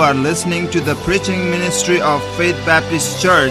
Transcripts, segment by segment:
are listening to the preaching ministry of Faith Baptist Church.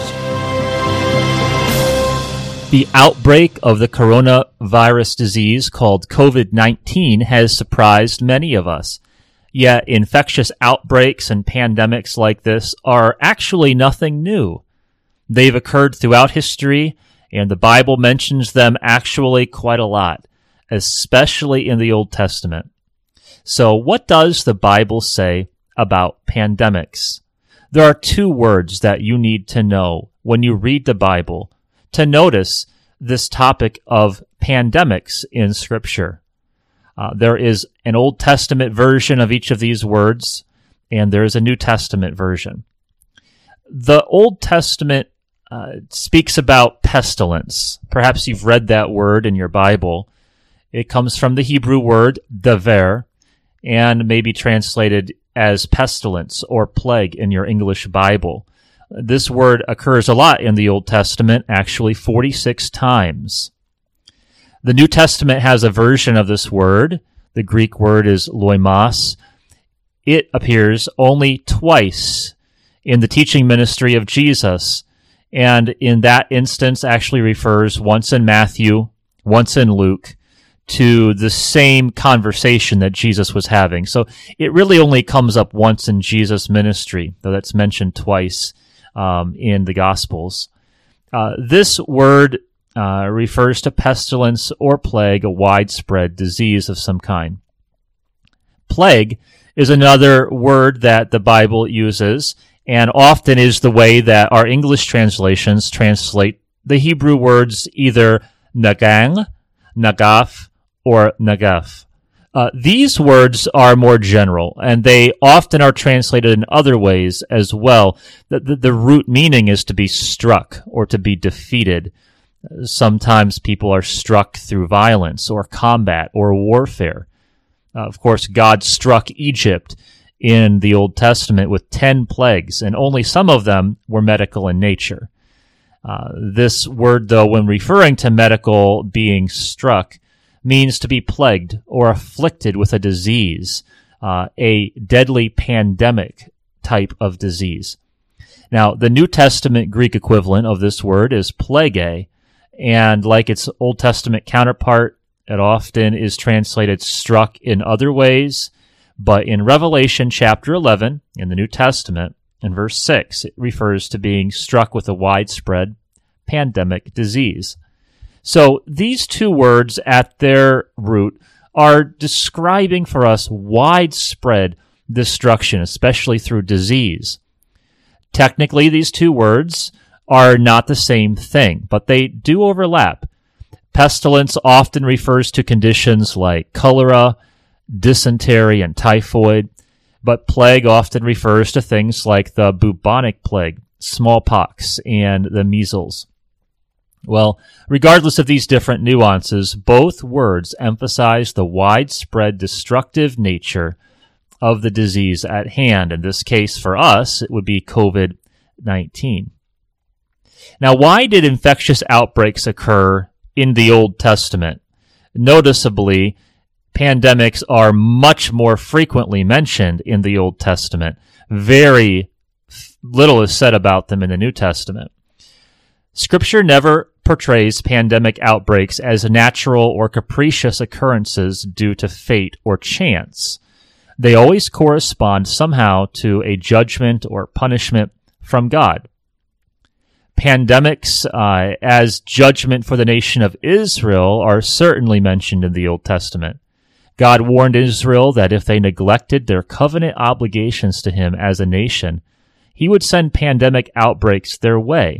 The outbreak of the coronavirus disease called COVID-19 has surprised many of us. Yet infectious outbreaks and pandemics like this are actually nothing new. They've occurred throughout history, and the Bible mentions them actually quite a lot, especially in the Old Testament. So what does the Bible say about pandemics? There are two words that you need to know when you read the Bible to notice this topic of pandemics in Scripture. There is an Old Testament version of each of these words, and there is a New Testament version. The Old Testament speaks about pestilence. Perhaps you've read that word in your Bible. It comes from the Hebrew word daver, and may be translated as pestilence or plague in your English Bible. This word occurs a lot in the Old Testament, actually 46 times. The New Testament has a version of this word. The Greek word is loimos. It appears only twice in the teaching ministry of Jesus, and in that instance actually refers once in Matthew, once in Luke, to the same conversation that Jesus was having. So it really only comes up once in Jesus' ministry, though that's mentioned twice in the Gospels. This word refers to pestilence or plague, a widespread disease of some kind. Plague is another word that the Bible uses, and often is the way that our English translations translate the Hebrew words either nagang, nagaf, or nagaf. These words are more general, and they often are translated in other ways as well. The root meaning is to be struck or to be defeated. Sometimes people are struck through violence or combat or warfare. Of course, God struck Egypt in the Old Testament with 10 plagues, and only some of them were medical in nature. This word, though, when referring to medical being struck, means to be plagued or afflicted with a disease, a deadly pandemic type of disease. Now, the New Testament Greek equivalent of this word is plage, and like its Old Testament counterpart, it often is translated struck in other ways, but in Revelation chapter 11 in the New Testament, in verse 6, it refers to being struck with a widespread pandemic disease. So these two words at their root are describing for us widespread destruction, especially through disease. Technically, these two words are not the same thing, but they do overlap. Pestilence often refers to conditions like cholera, dysentery, and typhoid, but plague often refers to things like the bubonic plague, smallpox, and the measles. Well, regardless of these different nuances, both words emphasize the widespread destructive nature of the disease at hand. In this case, for us, it would be COVID-19. Now, why did infectious outbreaks occur in the Old Testament? Noticeably, pandemics are much more frequently mentioned in the Old Testament. Very little is said about them in the New Testament. Scripture never portrays pandemic outbreaks as natural or capricious occurrences due to fate or chance. They always correspond somehow to a judgment or punishment from God. Pandemics as judgment for the nation of Israel are certainly mentioned in the Old Testament. God warned Israel that if they neglected their covenant obligations to him as a nation, he would send pandemic outbreaks their way.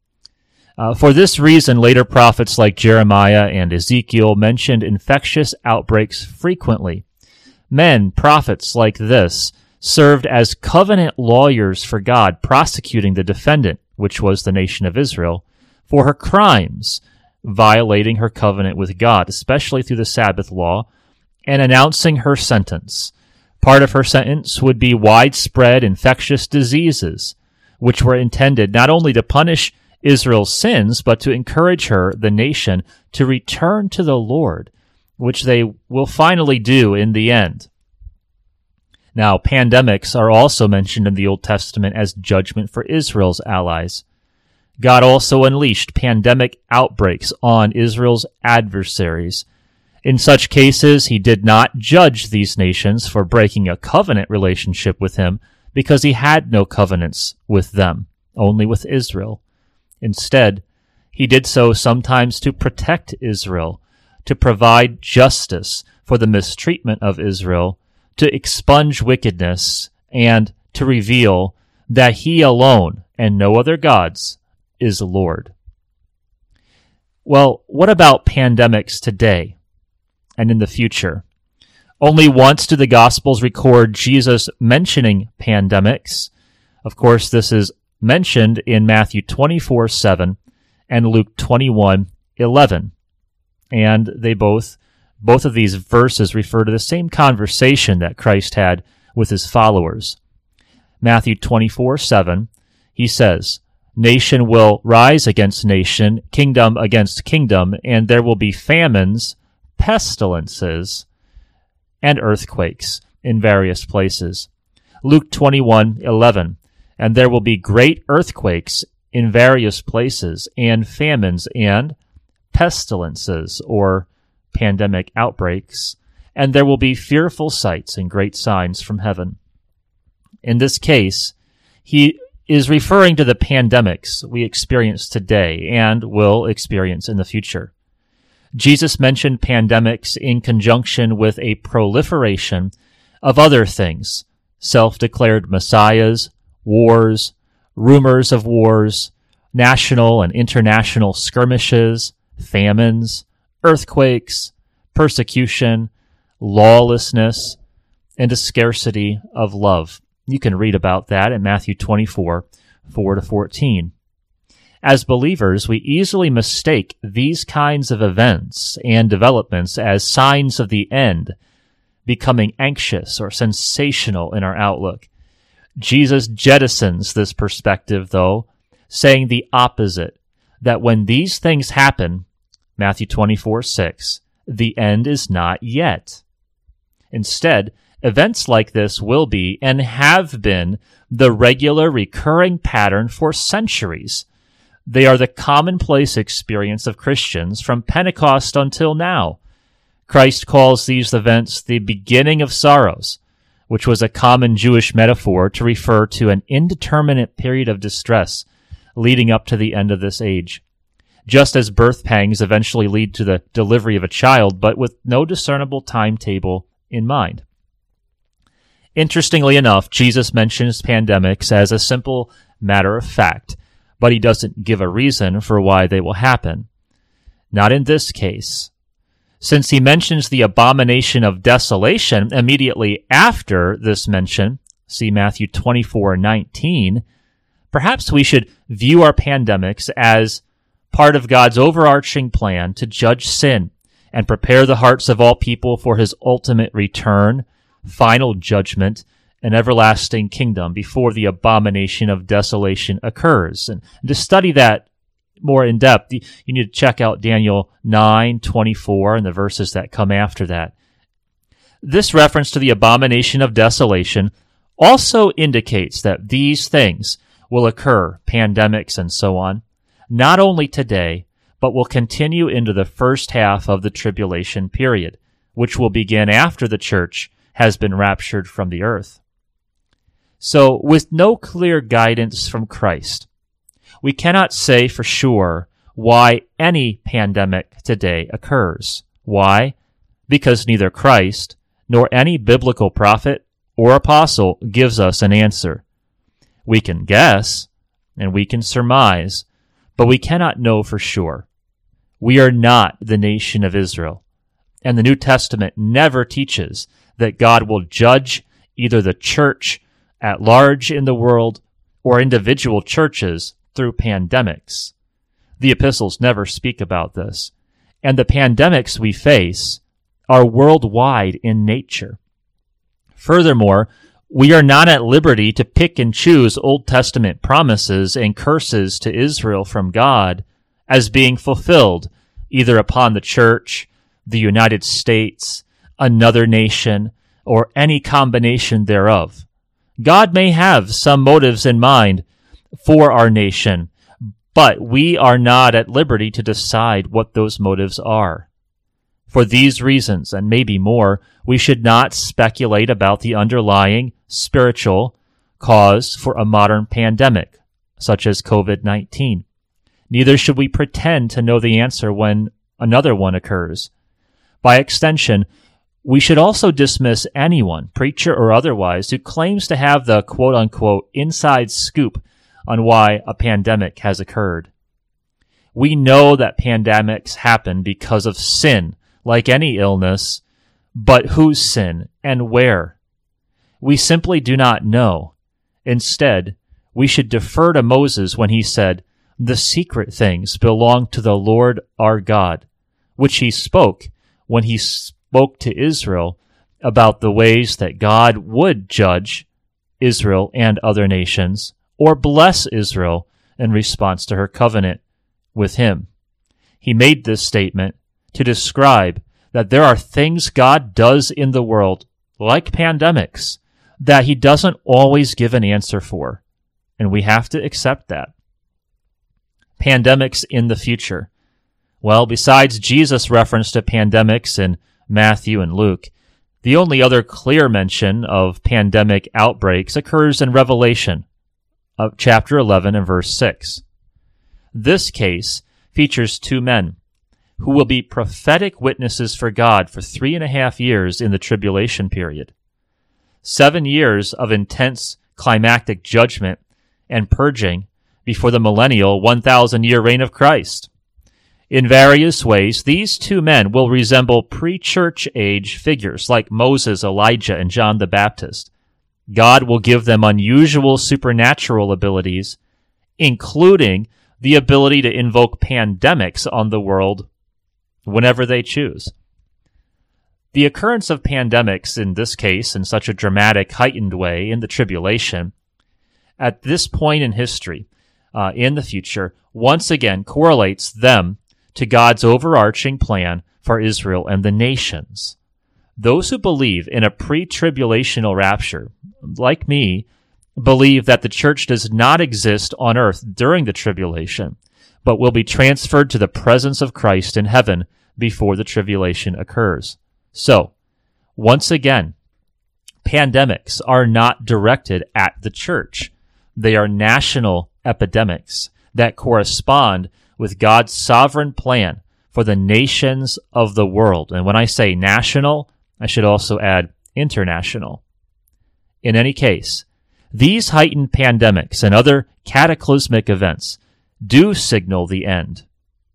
For this reason, later prophets like Jeremiah and Ezekiel mentioned infectious outbreaks frequently. Men, prophets like this, served as covenant lawyers for God, prosecuting the defendant, which was the nation of Israel, for her crimes, violating her covenant with God, especially through the Sabbath law, and announcing her sentence. Part of her sentence would be widespread infectious diseases, which were intended not only to punish Israel's sins, but to encourage her, the nation, to return to the Lord, which they will finally do in the end. Now, pandemics are also mentioned in the Old Testament as judgment for Israel's allies. God also unleashed pandemic outbreaks on Israel's adversaries. In such cases, he did not judge these nations for breaking a covenant relationship with him because he had no covenants with them, only with Israel. Instead, he did so sometimes to protect Israel, to provide justice for the mistreatment of Israel, to expunge wickedness, and to reveal that he alone and no other gods is Lord. Well, what about pandemics today and in the future? Only once do the Gospels record Jesus mentioning pandemics. Of course, this is mentioned in Matthew 24:7 and Luke 21:11. And they both of these verses refer to the same conversation that Christ had with his followers. Matthew 24:7, he says, "Nation will rise against nation, kingdom against kingdom, and there will be famines, pestilences, and earthquakes in various places." Luke 21:11, "And there will be great earthquakes in various places, and famines and pestilences," or pandemic outbreaks, "and there will be fearful sights and great signs from heaven." In this case, he is referring to the pandemics we experience today and will experience in the future. Jesus mentioned pandemics in conjunction with a proliferation of other things: self-declared messiahs, wars, rumors of wars, national and international skirmishes, famines, earthquakes, persecution, lawlessness, and a scarcity of love. You can read about that in Matthew 24:4-14. As believers, we easily mistake these kinds of events and developments as signs of the end, becoming anxious or sensational in our outlook. Jesus jettisons this perspective, though, saying the opposite, that when these things happen, Matthew 24:6, the end is not yet. Instead, events like this will be and have been the regular recurring pattern for centuries. They are the commonplace experience of Christians from Pentecost until now. Christ calls these events the beginning of sorrows, which was a common Jewish metaphor to refer to an indeterminate period of distress leading up to the end of this age. Just as birth pangs eventually lead to the delivery of a child, but with no discernible timetable in mind. Interestingly enough, Jesus mentions pandemics as a simple matter of fact, but he doesn't give a reason for why they will happen. Not in this case. Since he mentions the abomination of desolation immediately after this mention, see Matthew 24:19, perhaps we should view our pandemics as part of God's overarching plan to judge sin and prepare the hearts of all people for his ultimate return, final judgment, and everlasting kingdom before the abomination of desolation occurs. And to study that more in depth, you need to check out Daniel 9:24 and the verses that come after that. This reference to the abomination of desolation also indicates that these things will occur, pandemics and so on, not only today, but will continue into the first half of the tribulation period, which will begin after the church has been raptured from the earth. So, with no clear guidance from Christ, we cannot say for sure why any pandemic today occurs. Why? Because neither Christ nor any biblical prophet or apostle gives us an answer. We can guess and we can surmise, but we cannot know for sure. We are not the nation of Israel, and the New Testament never teaches that God will judge either the church at large in the world or individual churches through pandemics. The epistles never speak about this, and the pandemics we face are worldwide in nature. Furthermore, we are not at liberty to pick and choose Old Testament promises and curses to Israel from God as being fulfilled either upon the church, the United States, another nation, or any combination thereof. God may have some motives in mind for our nation, but we are not at liberty to decide what those motives are. For these reasons, and maybe more, we should not speculate about the underlying spiritual cause for a modern pandemic, such as COVID-19. Neither should we pretend to know the answer when another one occurs. By extension, we should also dismiss anyone, preacher or otherwise, who claims to have the quote-unquote inside scoop on why a pandemic has occurred. We know that pandemics happen because of sin, like any illness, but whose sin and where? We simply do not know. Instead, we should defer to Moses when he said, "The secret things belong to the Lord our God," which he spoke when he spoke to Israel about the ways that God would judge Israel and other nations, or bless Israel in response to her covenant with him. He made this statement to describe that there are things God does in the world, like pandemics, that he doesn't always give an answer for, and we have to accept that. Pandemics in the future. Well, besides Jesus' reference to pandemics in Matthew and Luke, the only other clear mention of pandemic outbreaks occurs in Revelation, of chapter 11 and verse 6. This case features two men who will be prophetic witnesses for God for 3.5 years in the tribulation period. 7 years of intense climactic judgment and purging before the millennial 1,000-year reign of Christ. In various ways, these two men will resemble pre-church age figures like Moses, Elijah, and John the Baptist. God will give them unusual supernatural abilities, including the ability to invoke pandemics on the world whenever they choose. The occurrence of pandemics, in this case, in such a dramatic, heightened way in the tribulation, at this point in history, in the future, once again correlates them to God's overarching plan for Israel and the nations. Those who believe in a pre-tribulational rapture, like me, believe that the church does not exist on earth during the tribulation, but will be transferred to the presence of Christ in heaven before the tribulation occurs. So, once again, pandemics are not directed at the church. They are national epidemics that correspond with God's sovereign plan for the nations of the world. And when I say national, I should also add international. In any case, these heightened pandemics and other cataclysmic events do signal the end,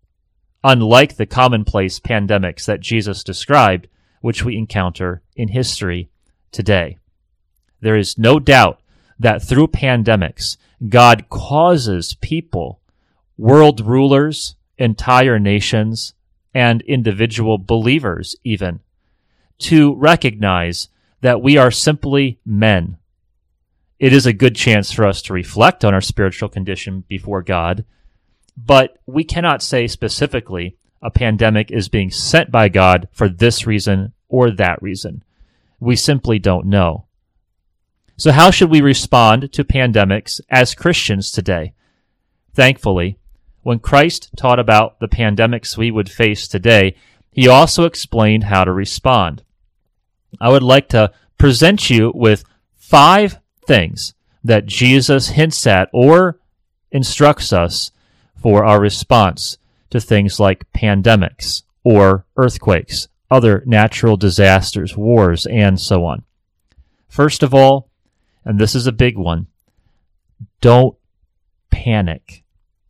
unlike the commonplace pandemics that Jesus described, which we encounter in history today. There is no doubt that through pandemics, God causes people, world rulers, entire nations, and individual believers even, to recognize that we are simply men. It is a good chance for us to reflect on our spiritual condition before God, but we cannot say specifically a pandemic is being sent by God for this reason or that reason. We simply don't know. So how should we respond to pandemics as Christians today? Thankfully, when Christ taught about the pandemics we would face today, he also explained how to respond. I would like to present you with 5 things that Jesus hints at or instructs us for our response to things like pandemics or earthquakes, other natural disasters, wars, and so on. First of all, and this is a big one, don't panic.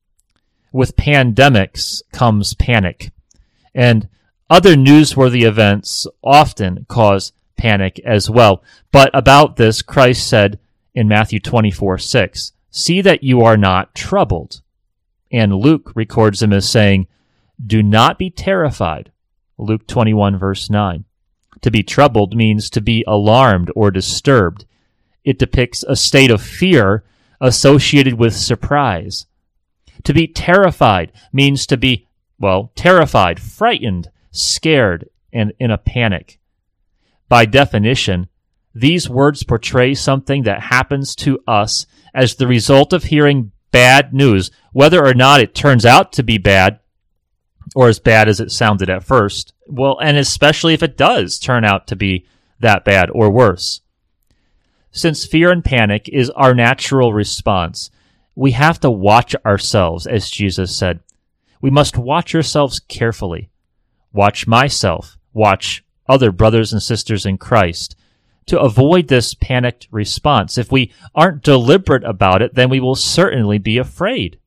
With pandemics comes panic, and other newsworthy events often cause panic as well. But about this, Christ said in Matthew 24:6, "See that you are not troubled." And Luke records him as saying, "Do not be terrified." Luke 21, verse 9. To be troubled means to be alarmed or disturbed. It depicts a state of fear associated with surprise. To be terrified means to be, terrified, frightened, scared, and in a panic. By definition, these words portray something that happens to us as the result of hearing bad news, whether or not it turns out to be bad or as bad as it sounded at first. Well, and especially if it does turn out to be that bad or worse. Since fear and panic is our natural response, we have to watch ourselves, as Jesus said. We must watch ourselves carefully. Watch myself. Watch other brothers and sisters in Christ to avoid this panicked response. If we aren't deliberate about it, then we will certainly be afraid.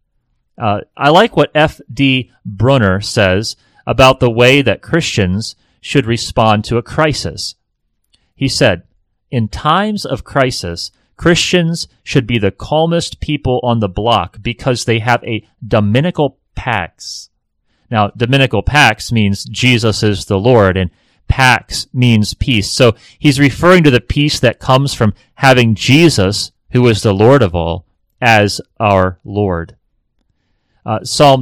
I like what F.D. Brunner says about the way that Christians should respond to a crisis. He said, "In times of crisis, Christians should be the calmest people on the block because they have a Dominical Pax." Now, Dominical Pax means Jesus is the Lord, and Pax means peace. So he's referring to the peace that comes from having Jesus, who is the Lord of all, as our Lord. Psalm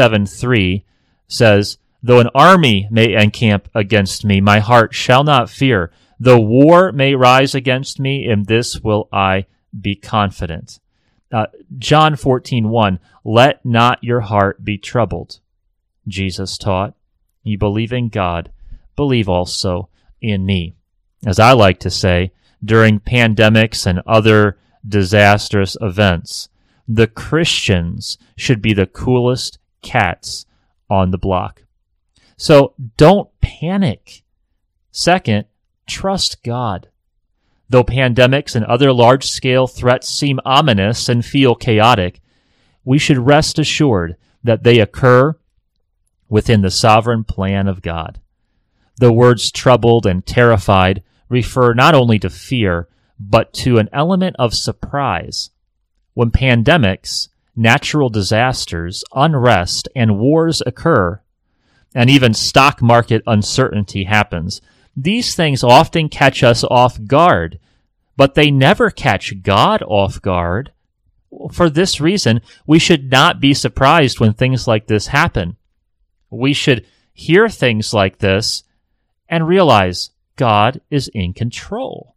27:3 says, "Though an army may encamp against me, my heart shall not fear. Though war may rise against me, in this will I be confident." John 14:1, "Let not your heart be troubled." Jesus taught, "You believe in God, believe also in me." As I like to say, during pandemics and other disastrous events, the Christians should be the coolest cats on the block. So don't panic. Second, trust God. Though pandemics and other large-scale threats seem ominous and feel chaotic, we should rest assured that they occur within the sovereign plan of God. The words troubled and terrified refer not only to fear, but to an element of surprise. When pandemics, natural disasters, unrest, and wars occur, and even stock market uncertainty happens, these things often catch us off guard, but they never catch God off guard. For this reason, we should not be surprised when things like this happen. We should hear things like this and realize God is in control.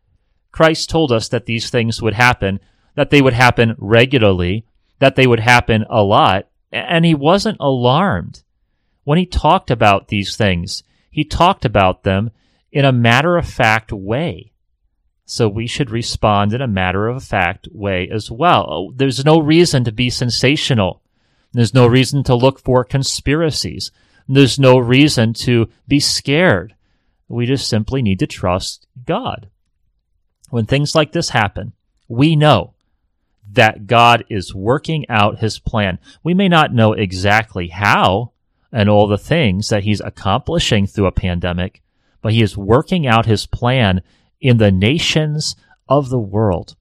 Christ told us that these things would happen, that they would happen regularly, that they would happen a lot, and he wasn't alarmed. When he talked about these things, he talked about them in a matter-of-fact way. So we should respond in a matter-of-fact way as well. There's no reason to be sensational. There's no reason to look for conspiracies. There's no reason to be scared. We just simply need to trust God. When things like this happen, we know that God is working out his plan. We may not know exactly how and all the things that he's accomplishing through a pandemic, but he is working out his plan in the nations of the world.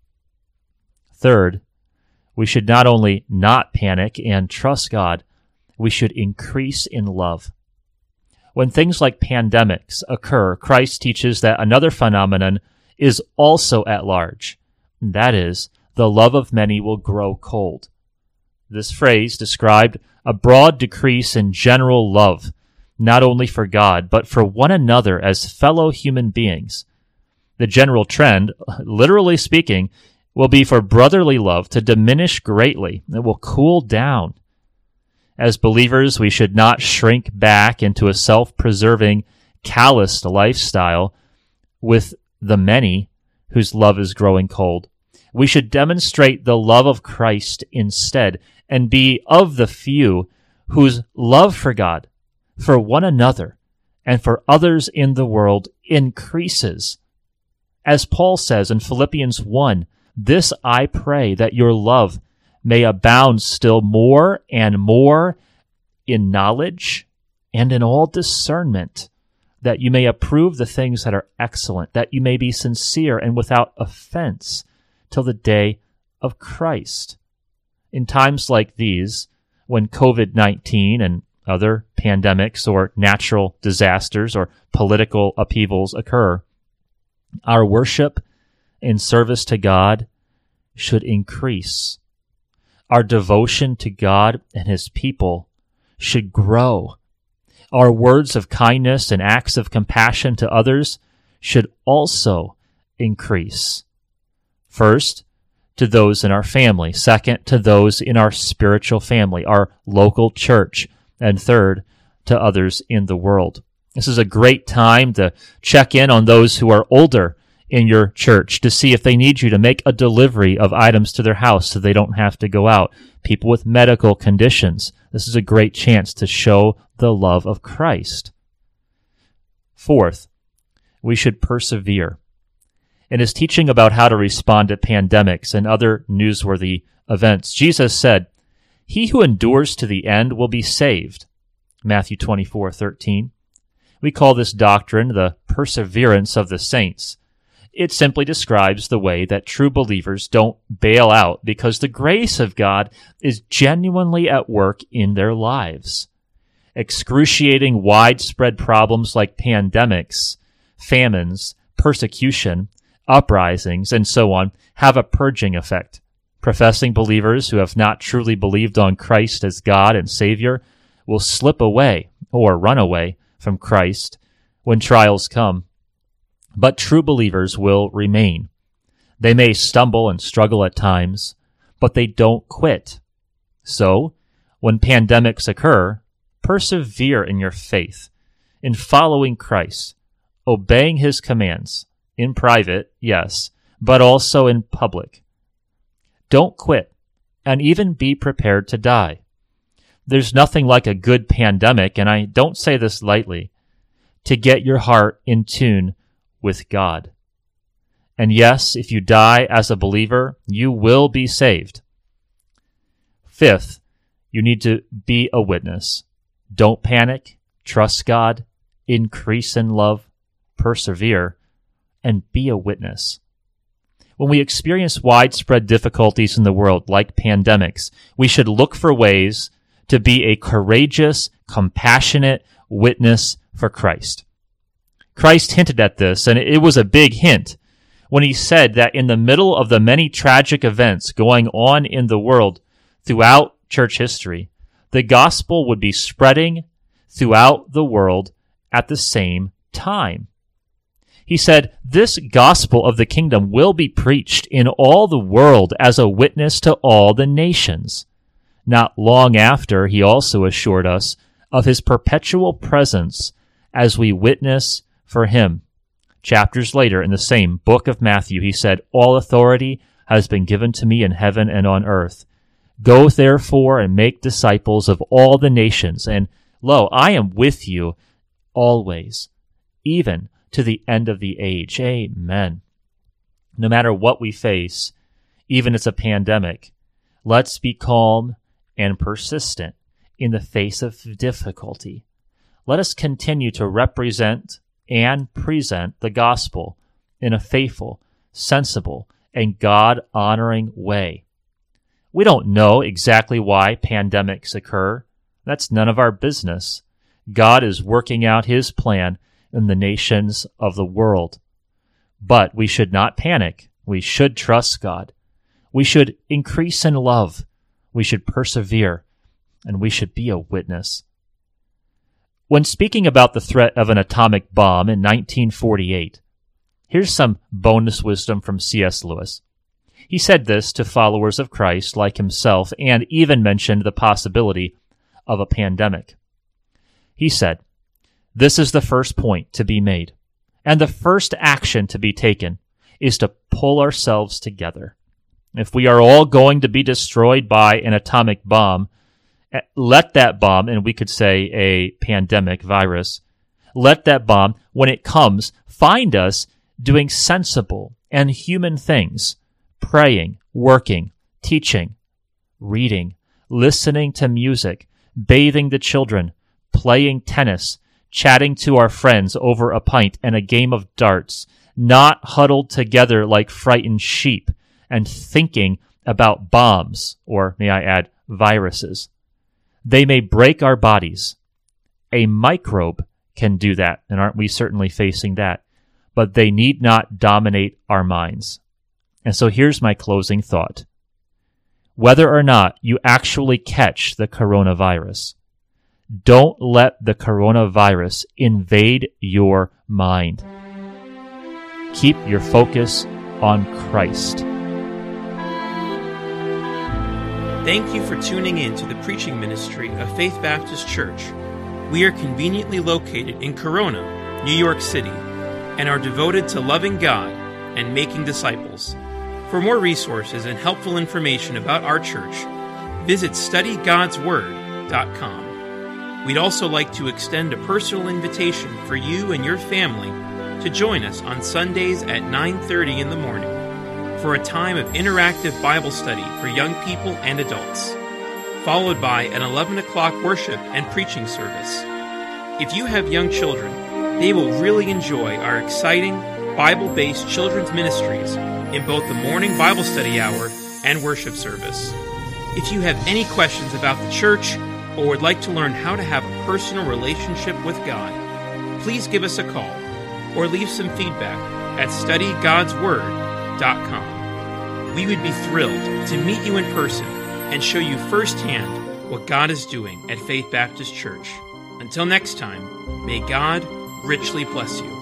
Third, we should not only not panic and trust God, we should increase in love. When things like pandemics occur, Christ teaches that another phenomenon is also at large. That is, the love of many will grow cold. This phrase described a broad decrease in general love, not only for God, but for one another as fellow human beings. The general trend, literally speaking, will be for brotherly love to diminish greatly. It will cool down. As believers, we should not shrink back into a self-preserving, calloused lifestyle with the many whose love is growing cold. We should demonstrate the love of Christ instead and be of the few whose love for God, for one another, and for others in the world increases. As Paul says in Philippians 1, "This I pray, that your love may abound still more and more in knowledge and in all discernment, that you may approve the things that are excellent, that you may be sincere and without offense till the day of Christ." In times like these, when COVID-19 and other pandemics or natural disasters or political upheavals occur, our worship and service to God should increase. Our devotion to God and his people should grow. Our words of kindness and acts of compassion to others should also increase. First, to those in our family. Second, to those in our spiritual family, our local church. And third, to others in the world. This is a great time to check in on those who are older in your church to see if they need you to make a delivery of items to their house so they don't have to go out. People with medical conditions. This is a great chance to show the love of Christ. Fourth, we should persevere. In his teaching about how to respond to pandemics and other newsworthy events, Jesus said, "He who endures to the end will be saved." Matthew 24:13. We call this doctrine the perseverance of the saints. It simply describes the way that true believers don't bail out because the grace of God is genuinely at work in their lives. Excruciating, widespread problems like pandemics, famines, persecution, uprisings, and so on have a purging effect. Professing believers who have not truly believed on Christ as God and Savior will slip away or run away from Christ when trials come. But true believers will remain. They may stumble and struggle at times, but they don't quit. So, when pandemics occur, persevere in your faith, in following Christ, obeying his commands, in private, yes, but also in public. Don't quit, and even be prepared to die. There's nothing like a good pandemic, and I don't say this lightly, to get your heart in tune with God. And yes, if you die as a believer, you will be saved. Fifth, you need to be a witness. Don't panic, trust God, increase in love, persevere, and be a witness. When we experience widespread difficulties in the world, like pandemics, we should look for ways to be a courageous, compassionate witness for Christ. Christ hinted at this, and it was a big hint, when he said that in the middle of the many tragic events going on in the world throughout church history, the gospel would be spreading throughout the world at the same time. He said, "This gospel of the kingdom will be preached in all the world as a witness to all the nations." Not long after, he also assured us of his perpetual presence as we witness for him. Chapters later, in the same book of Matthew, he said, "All authority has been given to me in heaven and on earth. Go therefore and make disciples of all the nations, and lo, I am with you always, even to the end of the age." Amen. No matter what we face, even if it's a pandemic, let's be calm and persistent in the face of difficulty. Let us continue to represent and present the gospel in a faithful, sensible, and God-honoring way. We don't know exactly why pandemics occur. That's none of our business. God is working out his plan in the nations of the world. But we should not panic. We should trust God. We should increase in love. We should persevere. And we should be a witness. When speaking about the threat of an atomic bomb in 1948, here's some bonus wisdom from C.S. Lewis. He said this to followers of Christ like himself and even mentioned the possibility of a pandemic. He said, "This is the first point to be made, and the first action to be taken is to pull ourselves together. If we are all going to be destroyed by an atomic bomb, let that bomb," and we could say a pandemic virus, "let that bomb, when it comes, find us doing sensible and human things, praying, working, teaching, reading, listening to music, bathing the children, playing tennis, chatting to our friends over a pint and a game of darts, not huddled together like frightened sheep and thinking about bombs," or may I add, viruses. "They may break our bodies. A microbe can do that, and aren't we certainly facing that? But they need not dominate our minds." And so here's my closing thought. Whether or not you actually catch the coronavirus, Don't let the coronavirus invade your mind. Keep your focus on Christ. Thank you for tuning in to the preaching ministry of Faith Baptist Church. We are conveniently located in Corona, New York City, and are devoted to loving God and making disciples. For more resources and helpful information about our church, visit studygodsword.com. We'd also like to extend a personal invitation for you and your family to join us on Sundays at 9:30 in the morning for a time of interactive Bible study for young people and adults, followed by an 11 o'clock worship and preaching service. If you have young children, they will really enjoy our exciting Bible-based children's ministries in both the morning Bible study hour and worship service. If you have any questions about the church or would like to learn how to have a personal relationship with God, please give us a call or leave some feedback at studygodsword.com. We would be thrilled to meet you in person and show you firsthand what God is doing at Faith Baptist Church. Until next time, may God richly bless you.